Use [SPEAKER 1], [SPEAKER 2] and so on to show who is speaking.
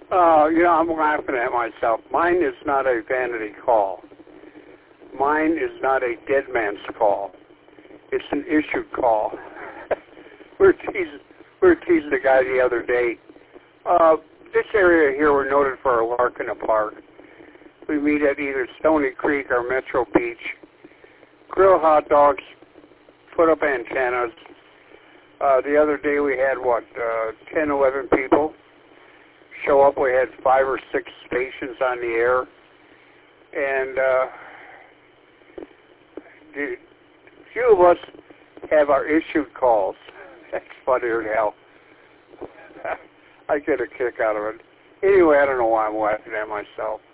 [SPEAKER 1] I'm laughing at myself. Mine is not a vanity call. Mine is not a dead man's call. It's an issued call. we were teasing the guy the other day. This area here, we're noted for our lark in the park. We meet at either Stony Creek or Metro Beach. Grill hot dogs, put up antennas. The other day we had, 10, 11 people show up. We had 5 or 6 stations on the air. And a few of us have our issued calls. That's funnier than hell. I get a kick out of it. Anyway, I don't know why I'm laughing at myself.